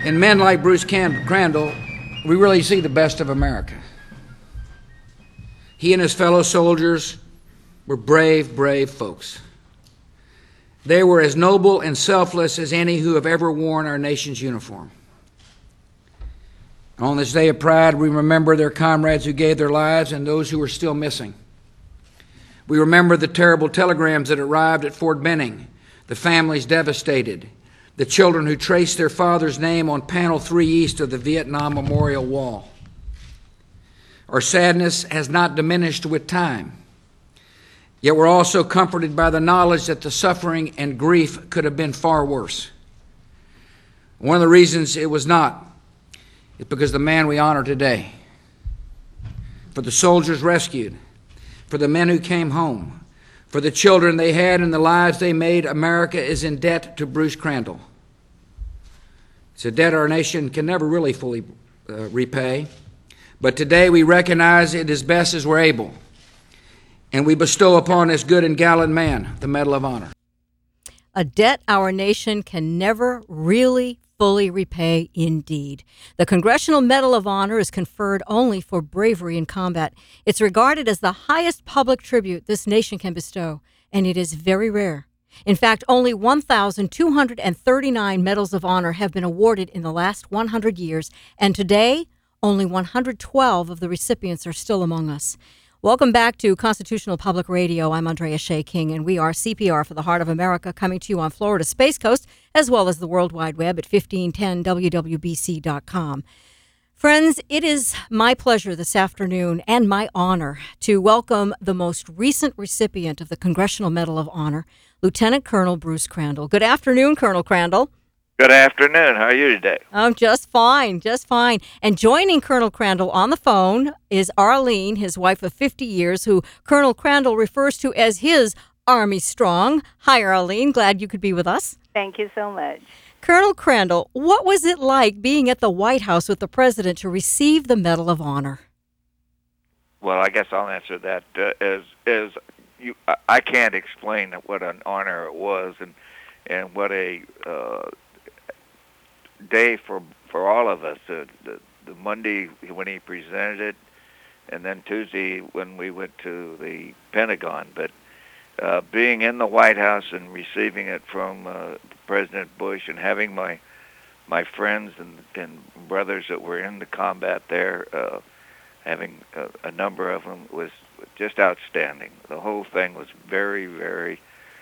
In men like Bruce Crandall, we really see the best of America. He and his fellow soldiers were brave, brave folks. They were as noble and selfless as any who have ever worn our nation's uniform. On this day of pride, we remember their comrades who gave their lives and those who are still missing. We remember the terrible telegrams that arrived at Fort Benning, the families devastated, the children who traced their father's name on panel 3 east of the Vietnam Memorial Wall. Our sadness has not diminished with time, yet we're also comforted by the knowledge that the suffering and grief could have been far worse. One of the reasons it was not is because the man we honor today, for the soldiers rescued, for the men who came home, for the children they had and the lives they made, America is in debt to Bruce Crandall. It's a debt our nation can never really fully repay, but today we recognize it as best as we're able, and we bestow upon this good and gallant man the Medal of Honor. A debt our nation can never really fully repay indeed. The Congressional Medal of Honor is conferred only for bravery in combat. It's regarded as the highest public tribute this nation can bestow, and it is very rare. In fact, only 1,239 Medals of Honor have been awarded in the last 100 years, and today, only 112 of the recipients are still among us. Welcome back to Constitutional Public Radio. I'm Andrea Shea King, and we are CPR for the Heart of America, coming to you on Florida's Space Coast, as well as the World Wide Web at 1510wwbc.com. Friends, it is my pleasure this afternoon and my honor to welcome the most recent recipient of the Congressional Medal of Honor, Lieutenant Colonel Bruce Crandall. Good afternoon, Colonel Crandall. Good afternoon. How are you today? I'm just fine, just fine. And joining Colonel Crandall on the phone is Arlene, his wife of 50 years, who Colonel Crandall refers to as his Army Strong. Hi, Arlene. Glad you could be with us. Thank you so much. Colonel Crandall, what was it like being at the White House with the President to receive the Medal of Honor? Well, I guess I'll answer that I can't explain what an honor it was, and what a day for all of us. The Monday when he presented it, and then Tuesday when we went to the Pentagon. But being in the White House and receiving it from President Bush, and having my friends and brothers that were in the combat there, having a number of them, was just outstanding. The whole thing was very, very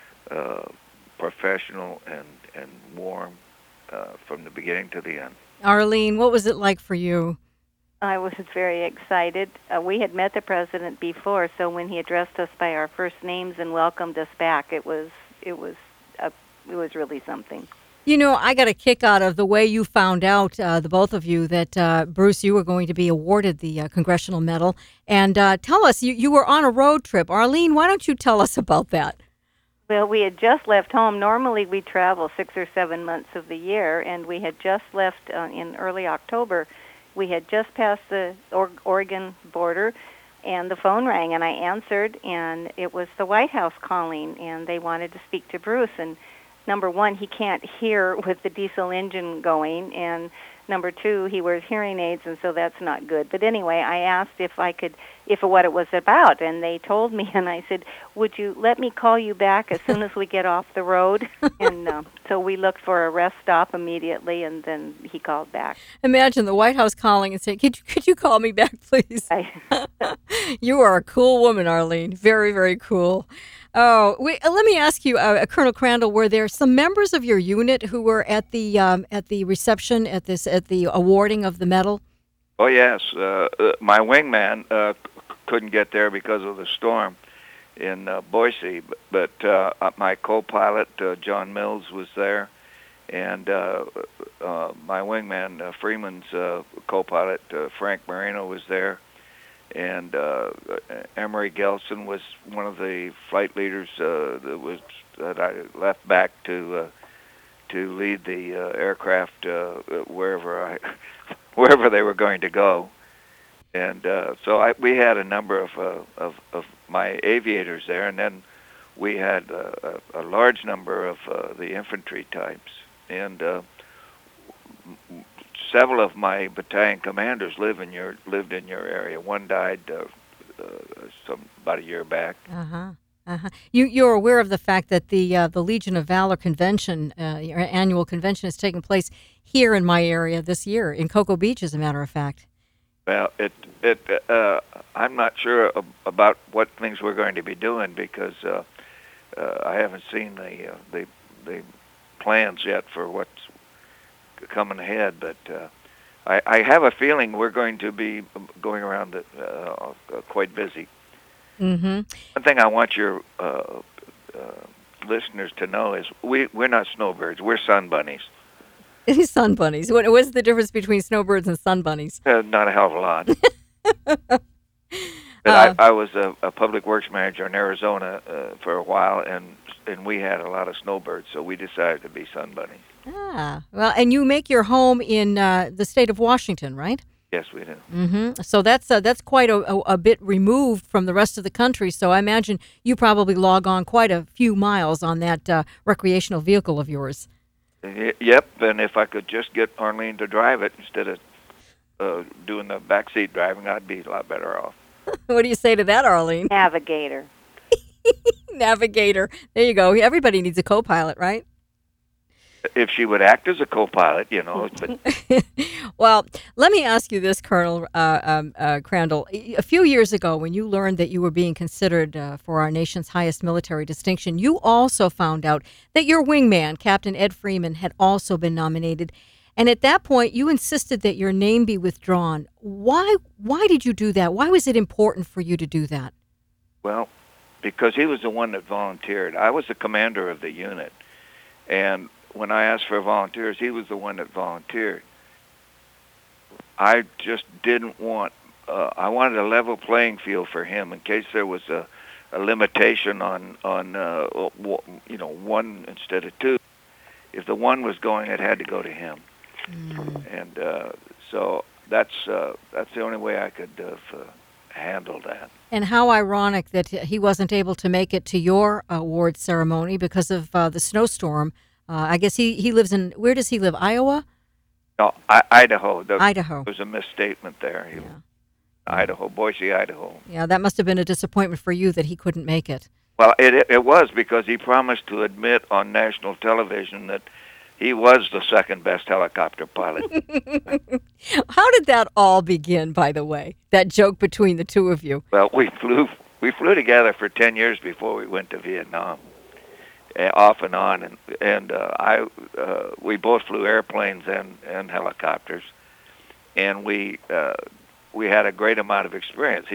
professional and warm from the beginning to the end. Arlene, what was it like for you? I was very excited. We had met the president before, so when he addressed us by our first names and welcomed us back, it was really something. You know, I got a kick out of the way you found out, the both of you, that Bruce, you were going to be awarded the Congressional Medal. And tell us, you were on a road trip. Arlene, why don't you tell us about that? Well, we had just left home. Normally we travel 6 or 7 months of the year, and we had just left in early October. We had just passed the Oregon border, and the phone rang, and I answered, and it was the White House calling, and they wanted to speak to Bruce. And number one, he can't hear with the diesel engine going, and number two, he wears hearing aids, and so that's not good. But anyway, I asked what it was about, and they told me, and I said, would you let me call you back as soon as we get off the road? And so we looked for a rest stop immediately, and then he called back. Imagine the White House calling and saying, could you call me back, please? You are a cool woman, Arlene. Very, very cool. Oh, let me ask you, Colonel Crandall, were there some members of your unit who were at the reception at the awarding of the medal? Oh yes, my wingman couldn't get there because of the storm in Boise, but my co-pilot John Mills was there, and my wingman Freeman's co-pilot Frank Marino was there. And Emery Gelson was one of the flight leaders that I left back to lead the aircraft wherever they were going to go. And so we had a number of my aviators there, and then we had a large number of the infantry types. And several of my battalion commanders lived in your area. One died about a year back. Uh-huh. Uh-huh. You're aware of the fact that the Legion of Valor convention, your annual convention, is taking place here in my area this year in Cocoa Beach, as a matter of fact. Well, I'm not sure about what things we're going to be doing because I haven't seen the plans yet for what's coming ahead. But I have a feeling we're going to be going around quite busy. Mm-hmm. One thing I want your listeners to know is we're not snowbirds. We're sun bunnies. Sun bunnies. What's the difference between snowbirds and sun bunnies? Not a hell of a lot. But I was a public works manager in Arizona for a while, and we had a lot of snowbirds, so we decided to be sun bunnies. Well, and you make your home in the state of Washington, right? Yes, we do. Mm-hmm. So that's quite a bit removed from the rest of the country. So I imagine you probably log on quite a few miles on that recreational vehicle of yours. Yep, and if I could just get Arlene to drive it instead of doing the backseat driving, I'd be a lot better off. What do you say to that, Arlene? Navigator. Navigator. There you go. Everybody needs a co-pilot, right? If she would act as a co-pilot, But Well, let me ask you this, Colonel Crandall. A few years ago, when you learned that you were being considered for our nation's highest military distinction, you also found out that your wingman, Captain Ed Freeman, had also been nominated. And at that point, you insisted that your name be withdrawn. Why did you do that? Why was it important for you to do that? Well, because he was the one that volunteered. I was the commander of the unit, and when I asked for volunteers, he was the one that volunteered. I just didn't want. I wanted a level playing field for him in case there was a limitation on one instead of two. If the one was going, it had to go to him, and so that's the only way I could handle that. And how ironic that he wasn't able to make it to your award ceremony because of the snowstorm. I guess he lives in, where does he live, Iowa? No, Idaho. Idaho. There was a misstatement there. Yeah. Idaho, Boise, Idaho. Yeah, that must have been a disappointment for you that he couldn't make it. Well, it was because he promised to admit on national television that he was the second best helicopter pilot. How did that all begin, by the way? That joke between the two of you? Well, we flew together for 10 years before we went to Vietnam, off and on, and we both flew airplanes and helicopters, and we had a great amount of experience.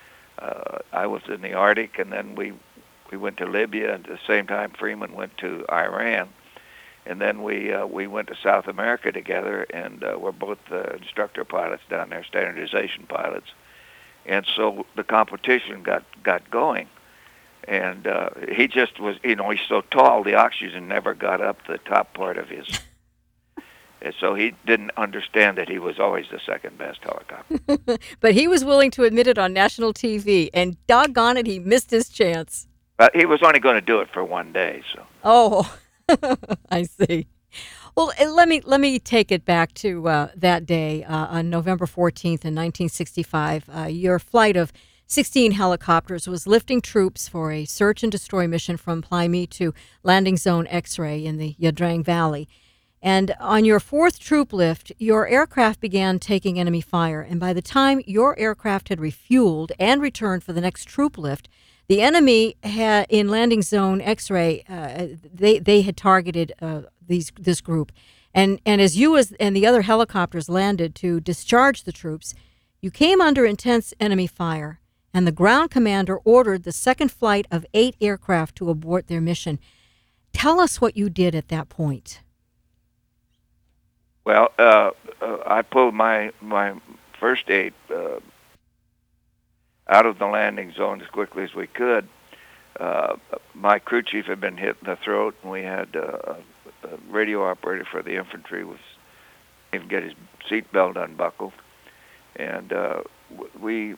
I was in the Arctic, and then we went to Libya, and at the same time Freeman went to Iran. And then we went to South America together, and we're both instructor pilots down there, standardization pilots. And so the competition got going. And he just was, he's so tall, the oxygen never got up the top part of his. And so he didn't understand that he was always the second best helicopter. But he was willing to admit it on national TV, and doggone it, he missed his chance. But he was only going to do it for one day, so. Oh. I see. Well, let me take it back to that day on November 14th in 1965. Your flight of 16 helicopters was lifting troops for a search and destroy mission from Plaimie to Landing Zone X-Ray in the Ia Drang Valley. And on your fourth troop lift, your aircraft began taking enemy fire. And by the time your aircraft had refueled and returned for the next troop lift, the enemy had, in Landing Zone X-Ray, they had targeted this group, and as you and the other helicopters landed to discharge the troops, you came under intense enemy fire, and the ground commander ordered the second flight of 8 aircraft to abort their mission. Tell us what you did at that point. Well, I pulled my first 8. Out of the landing zone as quickly as we could. My crew chief had been hit in the throat, and we had a radio operator for the infantry was even get his seatbelt unbuckled, and we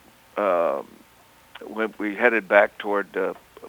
headed back toward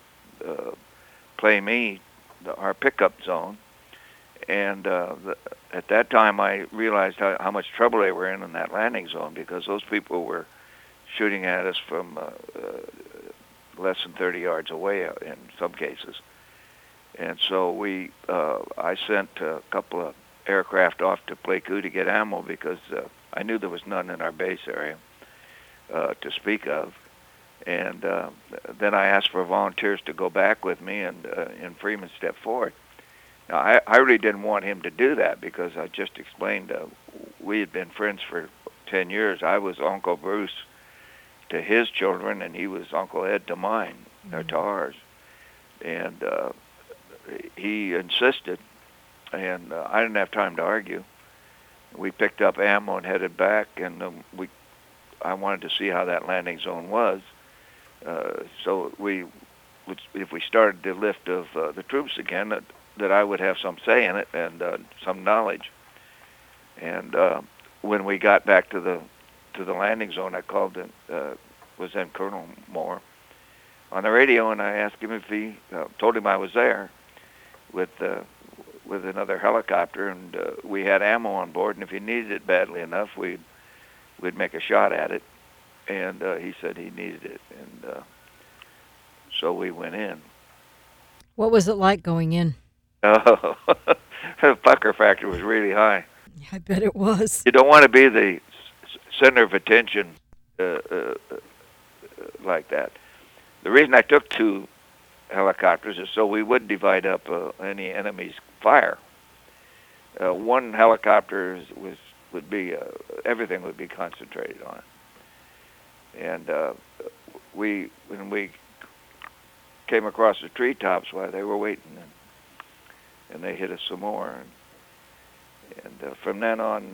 Plaimie, our pickup zone, and at that time, I realized how much trouble they were in that landing zone, because those people were shooting at us from less than 30 yards away in some cases. And so I sent a couple of aircraft off to Pleiku to get ammo, because I knew there was none in our base area to speak of. And then I asked for volunteers to go back with me, and Freeman stepped forward. Now, I really didn't want him to do that, because I just explained we had been friends for 10 years. I was Uncle Bruce to his children, and he was Uncle Ed to mine, or to ours. And he insisted, and I didn't have time to argue. We picked up ammo and headed back, and I wanted to see how that landing zone was. So if we started the lift of the troops again, that I would have some say in it and some knowledge. And when we got back to the landing zone, I called was then Colonel Moore on the radio, and I asked him if he told him I was there with another helicopter, and we had ammo on board, and if he needed it badly enough, we'd make a shot at it. And he said he needed it, and so we went in. What was it like going in? Oh, the pucker factor was really high. I bet it was. You don't want to be the center of attention like that. The reason I took 2 helicopters is so we would divide up any enemy's fire. One helicopter would be everything would be concentrated on it. And when we came across the treetops while they were waiting, and they hit us some more. And from then on,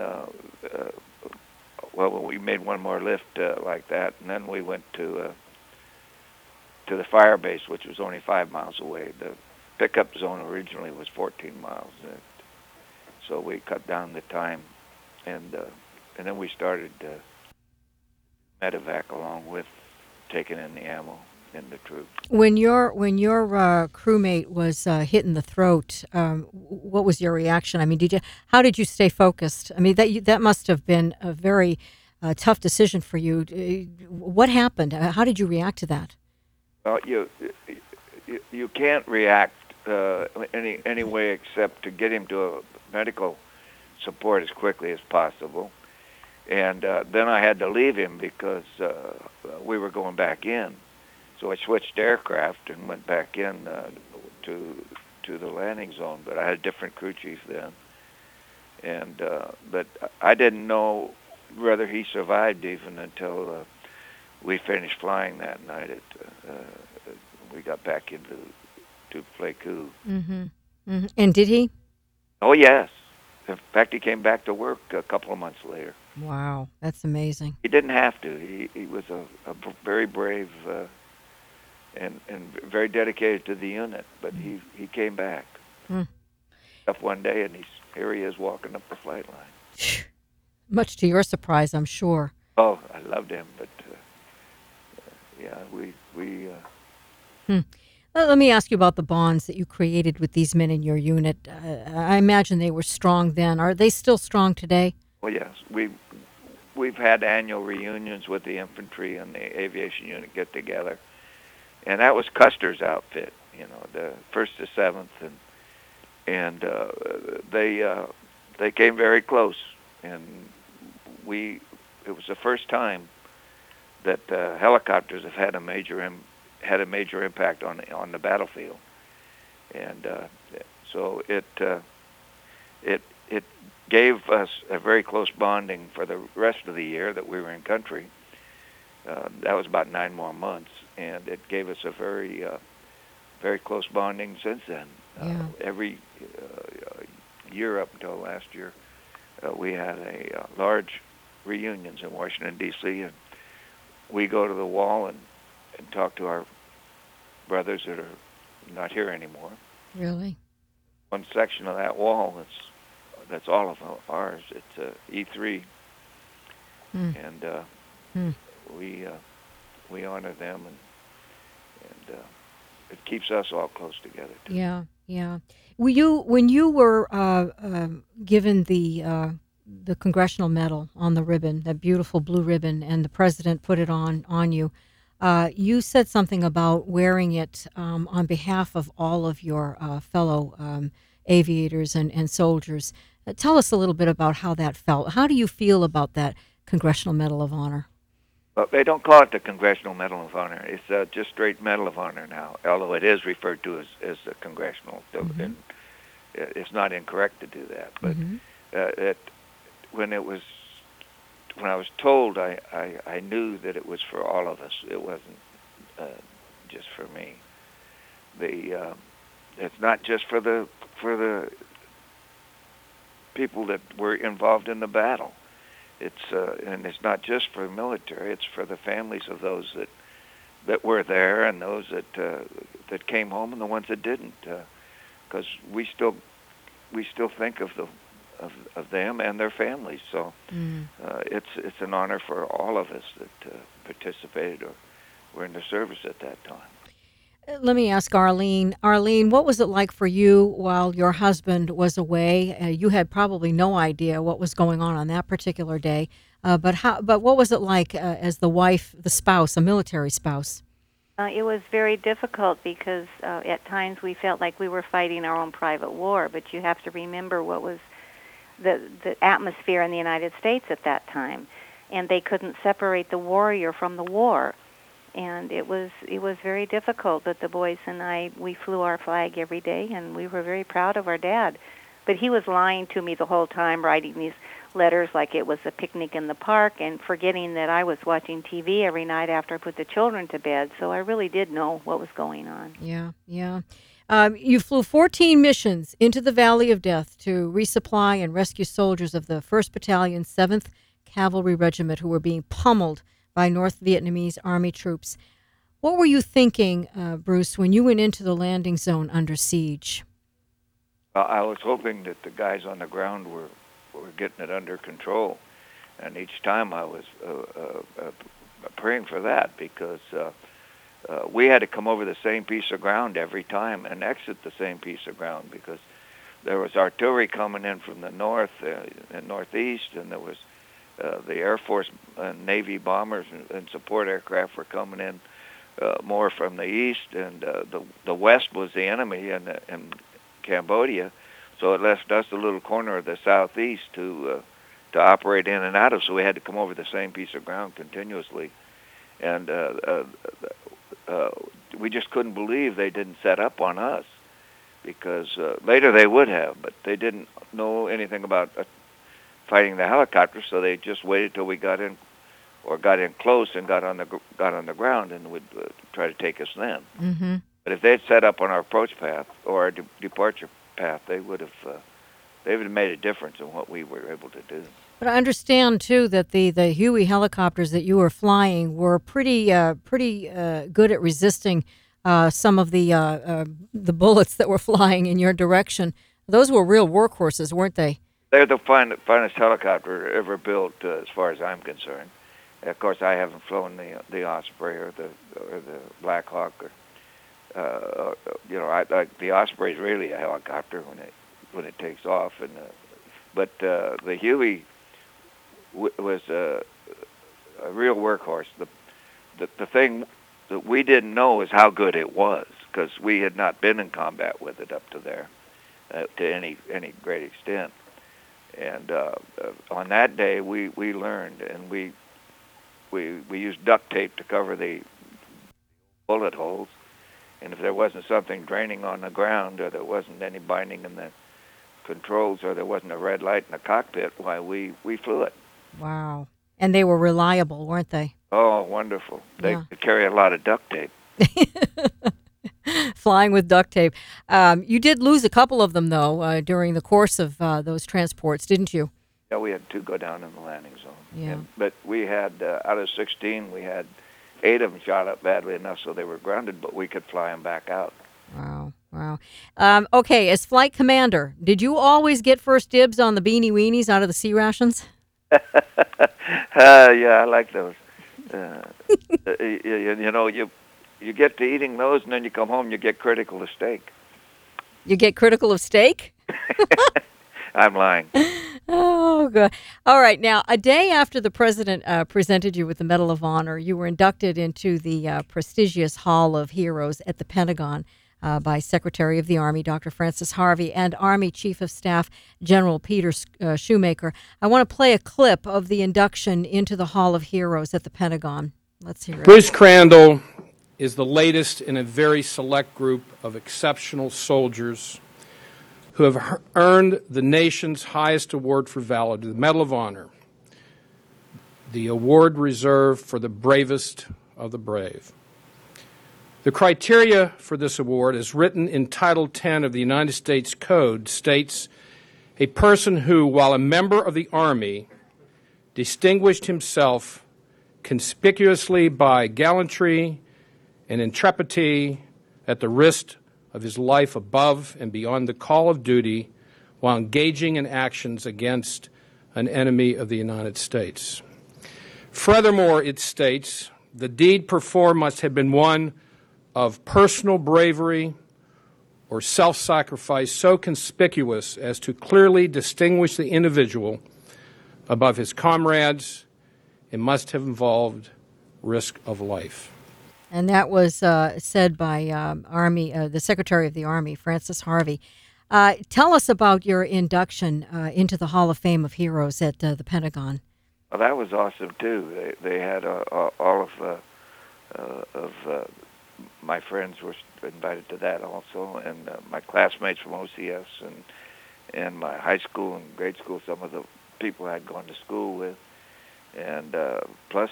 we made one more lift like that, and then we went to the fire base, which was only 5 miles away. The pickup zone originally was 14 miles, so we cut down the time, and then we started medevac along with taking in the ammo and the troops. When your crewmate was hit in the throat, what was your reaction? I mean, how did you stay focused? I mean, that must have been a very tough decision for you. What happened? How did you react to that? Well, you can't react any way except to get him to a medical support as quickly as possible. And then I had to leave him because we were going back in. So I switched aircraft and went back in to the landing zone. But I had a different crew chief then. And but I didn't know whether he survived even until we finished flying that night. We got back to Pleiku. Mm-hmm. Mm-hmm. And did he? Oh, yes. In fact, he came back to work a couple of months later. Wow, that's amazing. He didn't have to. He was a very brave and very dedicated to the unit, but he came back. Up one day, and here he is walking up the flight line. Much to your surprise, I'm sure. Oh, I loved him, but yeah, Let me ask you about the bonds that you created with these men in your unit. I imagine they were strong then. Are they still strong today? Well, yes. We've had annual reunions with the infantry and the aviation unit get together, and that was Custer's outfit. The 1st to 7th, and they came very close, and it was the first time that helicopters have had a major impact on the battlefield, and so it gave us a very close bonding for the rest of the year that we were in country. That was about 9 more months, and it gave us a very very close bonding since then. Yeah. Every year up until last year, we had a large reunions in Washington, D.C., and we go to the wall and talk to our brothers that are not here anymore. Really? One section of that wall that's all of ours. It's E3, and we honor them, and it keeps us all close together too. Yeah. Yeah. When you were given the Congressional Medal on the ribbon, that beautiful blue ribbon, and the president put it on you, you said something about wearing it on behalf of all of your fellow aviators and soldiers. Tell us a little bit about how that felt. How do you feel about that Congressional Medal of Honor? Well, they don't call it the Congressional Medal of Honor. It's just straight Medal of Honor now, although it is referred to as the Congressional. So, Mm-hmm. and it's not incorrect to do that. But Mm-hmm. it, when I was told, I knew that it was for all of us. It wasn't just for me. It's not just for the people that were involved in the battle. And it's not just for the military. It's for the families of those that were there and those that came home and the ones that didn't, because we still think of them and their families. So it's an honor for all of us that participated or were in the service at that time. Let me ask Arlene. Arlene, what was it like for you while your husband was away? You had probably no idea what was going on that particular day. But what was it like as the wife, the spouse, a military spouse? It was very difficult because at times we felt like we were fighting our own private war. But you have to remember what was the atmosphere in the United States at that time, and they couldn't separate the warrior from the war. And it was very difficult, but the boys and I, we flew our flag every day, and we were very proud of our dad. But he was lying to me the whole time, writing these letters like it was a picnic in the park, and forgetting that I was watching TV every night after I put the children to bed. So I really did know what was going on. Yeah, yeah. You flew 14 missions into the Valley of Death to resupply and rescue soldiers of the 1st Battalion, 7th Cavalry Regiment, who were being pummeled by North Vietnamese Army troops. What were you thinking, Bruce, when you went into the landing zone under siege? I was hoping that the guys on the ground were getting it under control, and each time I was praying for that, because we had to come over the same piece of ground every time and exit the same piece of ground, because there was artillery coming in from the north and northeast, and there was the Air Force and Navy bombers and support aircraft were coming in more from the east, and the west was the enemy in Cambodia, so it left us a little corner of the southeast to operate in and out of. So we had to come over the same piece of ground continuously, and we just couldn't believe they didn't set up on us, because later they would have, but they didn't know anything about fighting the helicopters, so they just waited till we got in close and got on the ground and would try to take us then. Mm-hmm. But if they'd set up on our approach path or our departure path, they would have made a difference in what we were able to do. But I understand too that the Huey helicopters that you were flying were pretty good at resisting some of the bullets that were flying in your direction. Those were real workhorses, weren't they? They're the finest helicopter ever built, as far as I'm concerned. Of course, I haven't flown the Osprey or the Black Hawk. The Osprey is really a helicopter when it takes off, but the Huey was a real workhorse. The thing that we didn't know is how good it was, because we had not been in combat with it up to there to any great extent. And on that day, we learned, and we used duct tape to cover the bullet holes. And if there wasn't something draining on the ground, or there wasn't any binding in the controls, or there wasn't a red light in the cockpit, why, we flew it. Wow. And they were reliable, weren't they? Oh, wonderful. They Yeah. could carry a lot of duct tape. Flying with duct tape. You did lose a couple of them, though, during the course of those transports, didn't you? Yeah, we had 2 go down in the landing zone. Yeah. But we had, out of 16, we had 8 of them shot up badly enough so they were grounded, but we could fly them back out. Wow. Okay, as flight commander, did you always get first dibs on the beanie weenies out of the sea rations? Yeah, I like those. You get to eating those, and then you come home and you get critical of steak. You get critical of steak? I'm lying. Oh, good. All right. Now, a day after the president presented you with the Medal of Honor, you were inducted into the prestigious Hall of Heroes at the Pentagon by Secretary of the Army, Dr. Francis Harvey, and Army Chief of Staff, General Peter Shoemaker. I want to play a clip of the induction into the Hall of Heroes at the Pentagon. Let's hear it. Bruce Crandall is the latest in a very select group of exceptional soldiers who have earned the nation's highest award for valor, the Medal of Honor, the award reserved for the bravest of the brave. The criteria for this award, as written in Title 10 of the United States Code, states a person who, while a member of the Army, distinguished himself conspicuously by gallantry and intrepidity at the risk of his life above and beyond the call of duty while engaging in actions against an enemy of the United States. Furthermore, it states, the deed performed must have been one of personal bravery or self-sacrifice so conspicuous as to clearly distinguish the individual above his comrades and must have involved risk of life. And that was said by the Secretary of the Army, Francis Harvey. Tell us about your induction into the Hall of Fame of Heroes at the Pentagon. Well, that was awesome too. They had all of my friends were invited to that also, and my classmates from OCS and my high school and grade school. Some of the people I'd gone to school with, and plus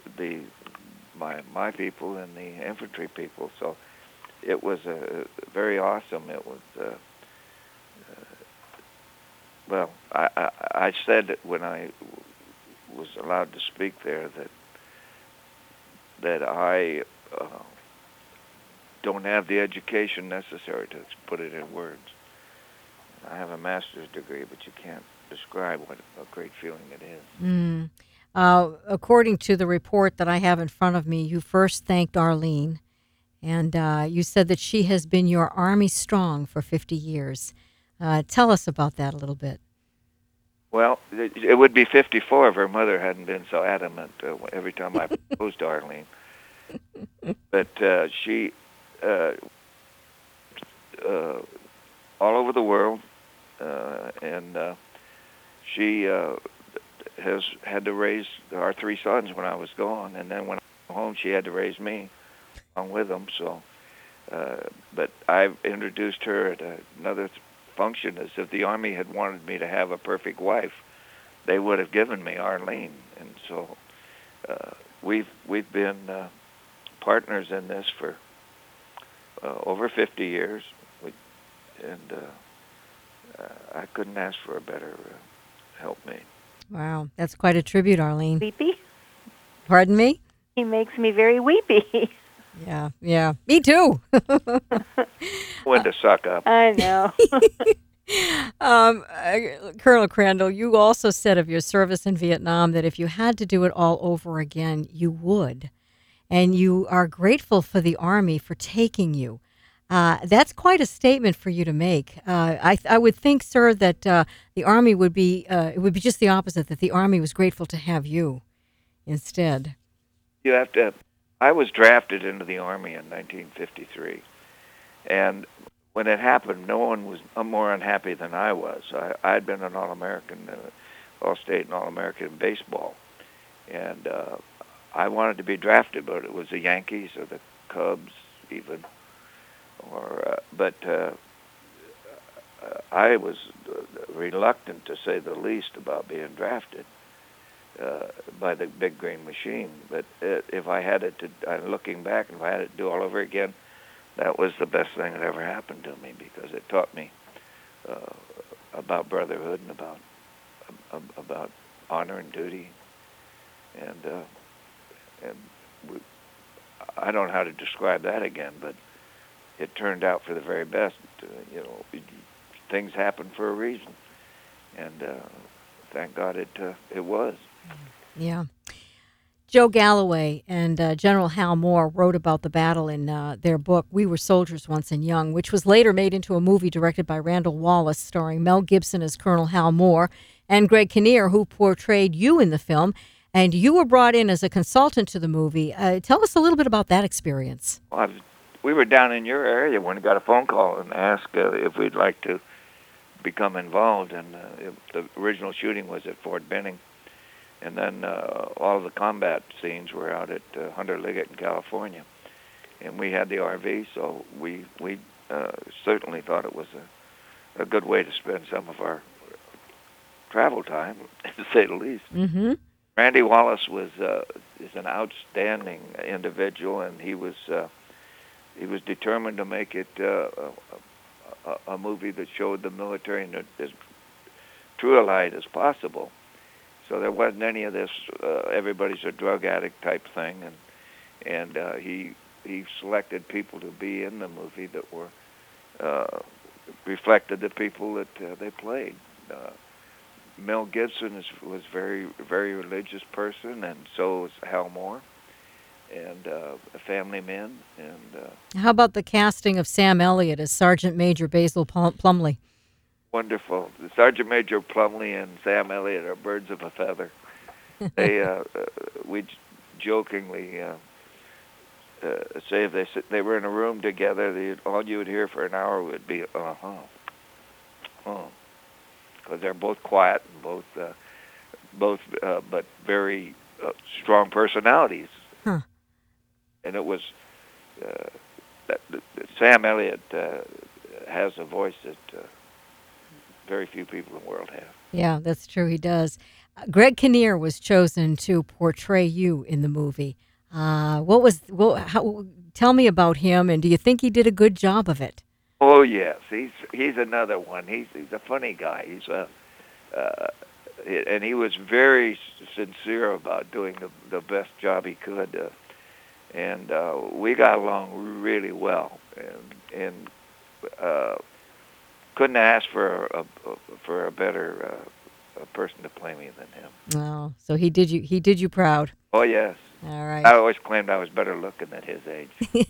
my people and the infantry people. So it was very awesome. It was well. I said that when I was allowed to speak there that I don't have the education necessary to put it in words. I have a master's degree, but you can't describe what a great feeling it is. According to the report that I have in front of me, you first thanked Arlene, and you said that she has been your Army strong for 50 years. Tell us about that a little bit. Well, it would be 54 if her mother hadn't been so adamant every time I proposed to Arlene. But she, all over the world, and she has had to raise our three sons when I was gone, and then when I went home, she had to raise me along with them. So, but I introduced her at another function as if the Army had wanted me to have a perfect wife, they would have given me Arlene, and so we've been partners in this for over 50 years, and I couldn't ask for a better helpmate. Wow, that's quite a tribute, Arlene. Weepy? Pardon me? He makes me very weepy. Yeah, me too. When to suck up. I know. Colonel Crandall, you also said of your service in Vietnam that if you had to do it all over again, you would. And you are grateful for the Army for taking you. That's quite a statement for you to make. I would think, sir, that the Army would be it would be just the opposite, that the Army was grateful to have you instead. You have to. I was drafted into the Army in 1953, and when it happened, no one was more unhappy than I was. I'd been an All-American, All-State and All-American in baseball, and I wanted to be drafted, but it was the Yankees or the Cubs even. But I was reluctant, to say the least, about being drafted by the Big Green Machine. But if I had it to, looking back, if I had it to do all over again, that was the best thing that ever happened to me, because it taught me about brotherhood and about honor and duty, and I don't know how to describe that again, but it turned out for the very best. Things happen for a reason, and thank God it was. Yeah. Joe Galloway and General Hal Moore wrote about the battle in their book, We Were Soldiers Once and Young, which was later made into a movie directed by Randall Wallace, starring Mel Gibson as Colonel Hal Moore and Greg Kinnear, who portrayed you in the film. And you were brought in as a consultant to the movie. Tell us a little bit about that experience. Well, we were down in your area when we got a phone call and asked if we'd like to become involved. And the original shooting was at Fort Benning. And then all of the combat scenes were out at Hunter Liggett in California. And we had the RV, so we certainly thought it was a good way to spend some of our travel time, to say the least. Mm-hmm. Randy Wallace is an outstanding individual, and he was determined to make it a movie that showed the military in as true a light as possible. So there wasn't any of this everybody's a drug addict type thing, and he selected people to be in the movie that were reflected the people that they played. Mel Gibson was very religious person, and so was Hal Moore, and a family man. And how about the casting of Sam Elliott as Sergeant Major Basil Plumley? Wonderful. Sergeant Major Plumley and Sam Elliott are birds of a feather. They we jokingly say if they were in a room together, all you would hear for an hour would be because they're both quiet and both but very strong personalities. Huh. And it was that Sam Elliott has a voice that very few people in the world have. Yeah, that's true. He does. Greg Kinnear was chosen to portray you in the movie. Tell me about him, and do you think he did a good job of it? Oh yes, he's another one. He's a funny guy. And he was very sincere about doing the best job he could, and we got along really well, and couldn't ask for a better person to play me than him. Oh, so he did you proud. Oh yes. All right. I always claimed I was better looking at his age.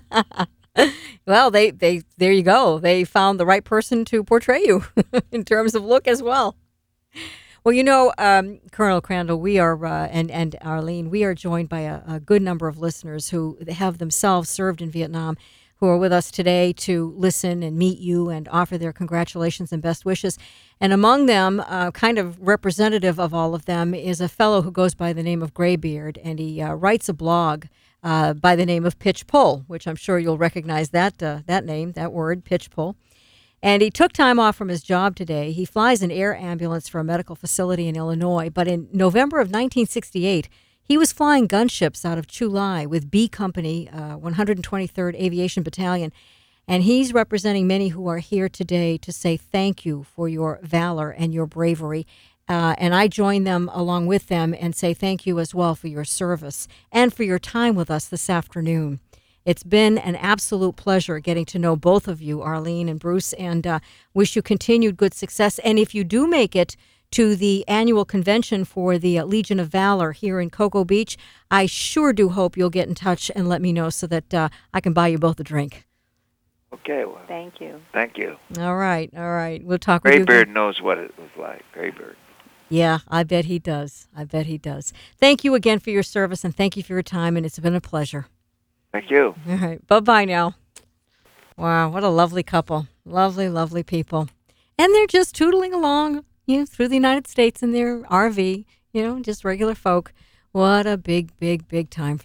Well, they there you go. They found the right person to portray you in terms of look as well. Well, Colonel Crandall, we are, and Arlene, we are joined by a good number of listeners who have themselves served in Vietnam, who are with us today to listen and meet you and offer their congratulations and best wishes. And among them, kind of representative of all of them, is a fellow who goes by the name of Graybeard, and he writes a blog by the name of Pitch Pull, which I'm sure you'll recognize that name, that word, Pitch Pull. And he took time off from his job today. He flies an air ambulance for a medical facility in Illinois. But in November of 1968, he was flying gunships out of Chu Lai with B Company, 123rd Aviation Battalion. And he's representing many who are here today to say thank you for your valor and your bravery. And I join them along with them and say thank you as well for your service and for your time with us this afternoon. It's been an absolute pleasure getting to know both of you, Arlene and Bruce, and wish you continued good success. And if you do make it to the annual convention for the Legion of Valor here in Cocoa Beach, I sure do hope you'll get in touch and let me know so that I can buy you both a drink. Okay, well. Thank you. Thank you. All right. We'll talk with you. Graybeard knows what it was like. Graybeard. Yeah, I bet he does. Thank you again for your service, and thank you for your time, and it's been a pleasure. Thank you. All right. Bye-bye now. Wow, what a lovely couple. Lovely, lovely people. And they're just tootling along, through the United States in their RV, just regular folk. What a big, big, big time for